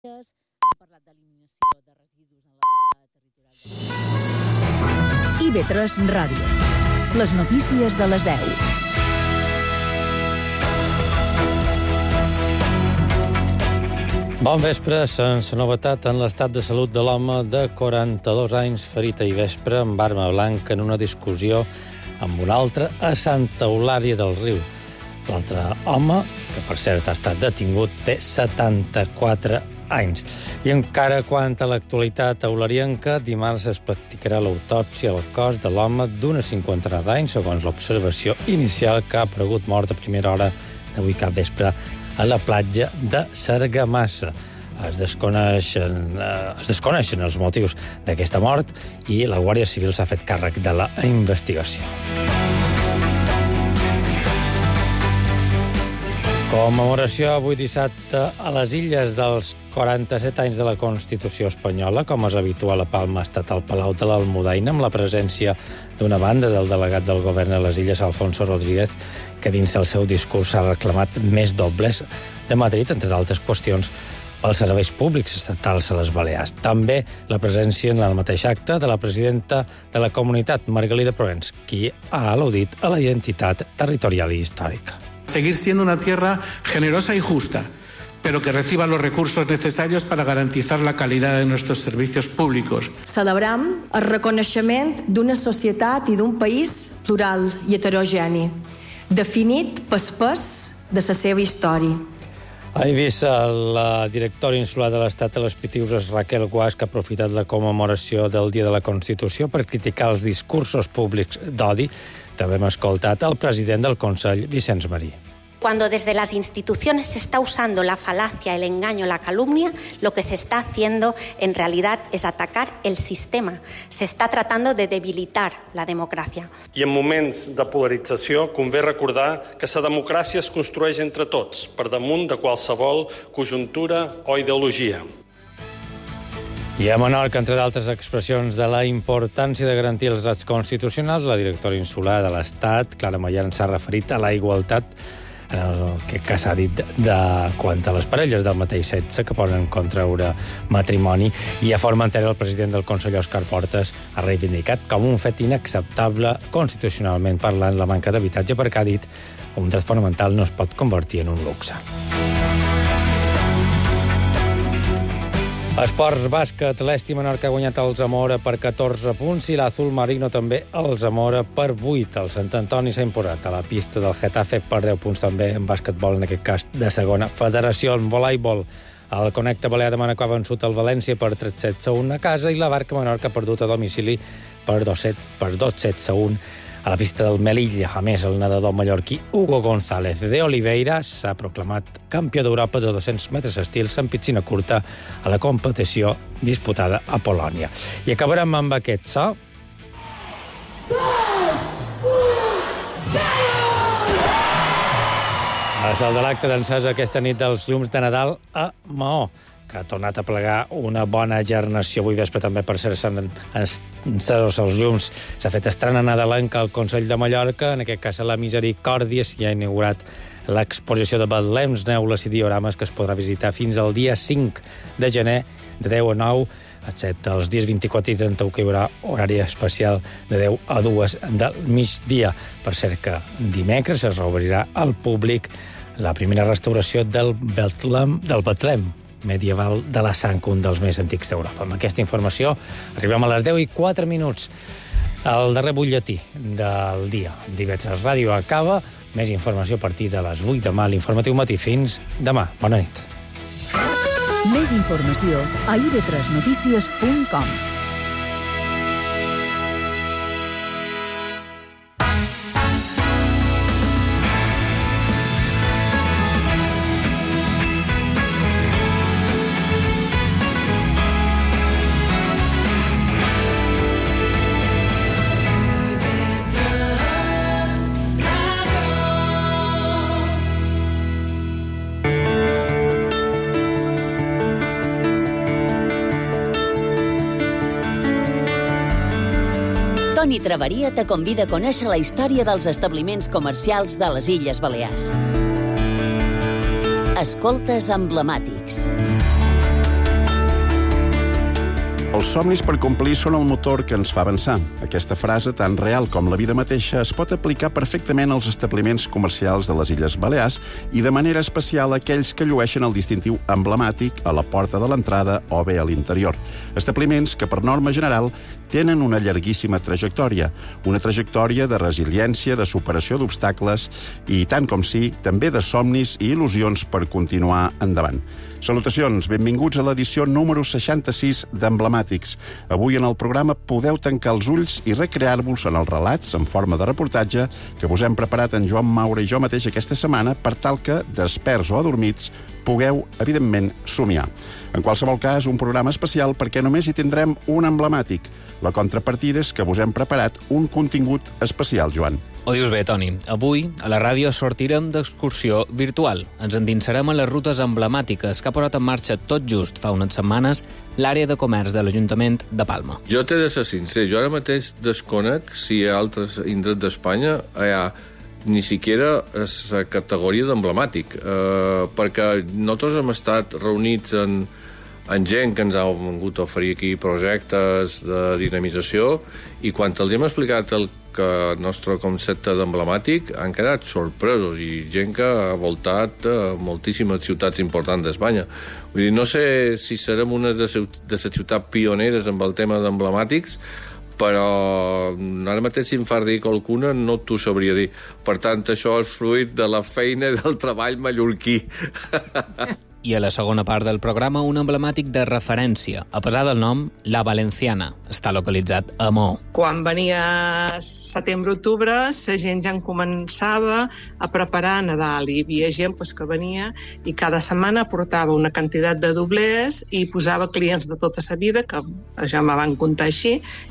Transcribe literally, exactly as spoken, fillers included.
Hem parlat d'eliminació de residus en la delegada territorial. I V tres Ràdio. Les notícies de les deu. Bon vespre, sense novetat en l'estat de salut de l'home de quaranta-dos anys ferit ahir vespre amb arma blanca en una discussió amb un altre a Santa Eulària del Riu. L'altre home, que per cert ha estat detingut, té setanta-quatre anys. I encara quant a l'actualitat eularienca, dimarts es practicarà l'autòpsia al cos de l'home d'una cinquantena d'anys, segons l'observació inicial que ha aparegut mort a primera hora d'avui cap vespre a la platja de Sargamassa. Es desconeixen, eh, es desconeixen els motius d'aquesta mort i la Guàrdia Civil s'ha fet càrrec de la investigació. Commemoració avui dissabte a les Illes dels quaranta-set anys de la Constitució espanyola. Com és habitual, a Palma ha estat al Palau de l'Almudaina amb la presència d'una banda del delegat del govern a les Illes, Alfonso Rodríguez, que dins el seu discurs ha reclamat més dobles de Madrid, entre d'altres qüestions, pels serveis públics estatals a les Balears. També la presència en el mateix acte de la presidenta de la comunitat, Margalida Proens, qui ha al·ludit a la identitat territorial i històrica. Seguir siendo una tierra generosa y justa, pero que reciba los recursos necesarios para garantizar la calidad de nuestros servicios públicos. Celebrem el reconeixement d'una societat i d'un país plural i heterogeni, definit pel pes de la seva història. A Eivissa, la directora insular de l'Estat de les Pitiüses, Raquel Guasch, que ha aprofitat la commemoració del Dia de la Constitució per criticar els discursos públics d'odi. També hem escoltat el president del Consell, Vicenç Marí. Cuando desde las instituciones se está usando la falacia, el engaño, la calumnia, lo que se está haciendo en realidad es atacar el sistema. Se está tratando de debilitar la democràcia. I en moments de polarització convé recordar que la democràcia es construeix entre tots, per damunt de qualsevol conjuntura o ideologia. I a Menorca, entre d'altres expressions de la importància de garantir els drets constitucionals, la directora insular de l'Estat, Clara Mallan, s'ha referit a la igualtat en el que s'ha dit de quant a les parelles del mateix sexe que poden contraure matrimoni. I a Formentera, el president del Consell, Òscar Portes, ha reivindicat com un fet inacceptable constitucionalment parlant la manca d'habitatge, perquè ha dit que un dret fonamental no es pot convertir en un luxe. Esports bàsquet, l'Esti Menorca ha guanyat el Zamora per catorze punts i l'Azul Marino també el Zamora per vuit. El Sant Antoni s'ha imposat a la pista del Getafe per deu punts també en bàsquetbol, en aquest cas de segona federació. En voleibol, el Connecta Balear de Manacor ha vençut el València per tres sets a un a casa i la Barca Menorca ha perdut a domicili per dos sets a un a la pista del Melilla. A més, el nedador mallorquí Hugo González de Oliveira s'ha proclamat campió d'Europa de dos-cents metres estils en piscina curta a la competició disputada a Polònia. I acabarem amb aquest so. És el de l'acte d'encesa aquesta nit dels llums de Nadal a Maó, que ha tornat a plegar una bona gernació. Avui vespre també, per ser encesos els llums, s'ha fet estrena nadalenca al Consell de Mallorca. En aquest cas, a la Misericòrdia s'hi ha inaugurat l'exposició de betlems, neules i diorames que es podrà visitar fins al dia cinc de gener de deu a nou, excepte els dies vint-i-quatre i trenta-u, que hi haurà horari especial de deu a dues del migdia. Per cert que dimecres es reobrirà al públic la primera restauració del Betlem, del Betlem medieval de la Sang, un dels més antics d'Europa. Amb aquesta informació arribem a les deu i quatre minuts. El darrer butlletí del dia d'I V tres Ràdio acaba. Més informació a partir de les vuit demà, l'informatiu matí. Fins demà. Bona nit. Més informació a i ve tres notícies punt com. Toni Traveria te convida a conèixer la història dels establiments comercials de les Illes Balears. Escoltes emblemàtics. Els somnis per complir són el motor que ens fa avançar. Aquesta frase, tan real com la vida mateixa, es pot aplicar perfectament als establiments comercials de les Illes Balears i de manera especial a aquells que llueixen el distintiu emblemàtic a la porta de l'entrada o bé a l'interior. Establiments que, per norma general, tenen una llarguíssima trajectòria, una trajectòria de resiliència, de superació d'obstacles i, tant com sí, també de somnis i il·lusions per continuar endavant. Salutacions, benvinguts a l'edició número seixanta-sis d'Emblemàtics. Avui en el programa podeu tancar els ulls i recrear-vos en els relats en forma de reportatge que vos hem preparat en Joan Maura i jo mateix aquesta setmana per tal que, desperts o adormits, pugueu, evidentment, somiar. En qualsevol cas, un programa especial perquè només hi tindrem un emblemàtic. La contrapartida és que vos hem preparat un contingut especial, Joan. Ho dius bé, Toni. Avui, a la ràdio, sortirem d'excursió virtual. Ens endinsarem a les rutes emblemàtiques que ha posat en marxa tot just fa unes setmanes l'àrea de comerç de l'Ajuntament de Palma. Jo t'he de ser sincer, jo ara mateix desconec si a altres indrets d'Espanya hi ha ni siquiera la categoria d'emblemàtic, eh, perquè nosaltres hem estat reunits en, en gent que ens ha vingut a oferir aquí projectes de dinamització i quan els hem explicat el que el nostre concepte d'emblemàtic han quedat sorpresos i gent que ha voltat a moltíssimes ciutats importants d'Espanya. Vull dir, no sé si serem una de les ciutats pioneres amb el tema d'emblemàtics, però ara mateix si em fa dir qualcuna no t'ho sabria dir. Per tant, això és fruit de la feina i del treball mallorquí. I a la segona part del programa, un emblemàtic de referència. A pesar del nom, La Valenciana. Està localitzat a Maó. Quan venia setembre-octubre, la gent ja en començava a preparar Nadal. Hi havia gent pues, que venia i cada setmana portava una quantitat de doblers i posava clients de tota la vida, que ja me van comptar així,